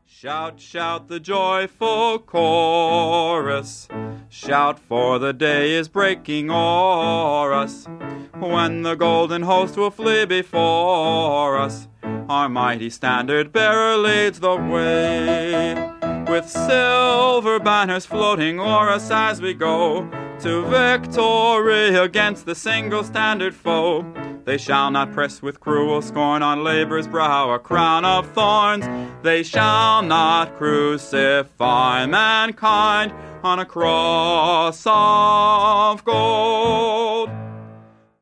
Shout, shout the joyful chorus. Shout, for the day is breaking o'er us. When the golden host will flee before us, our mighty standard bearer leads the way. With silver banners floating o'er us as we go to victory against the single standard foe. They shall not press with cruel scorn on labor's brow a crown of thorns. They shall not crucify mankind on a cross of gold.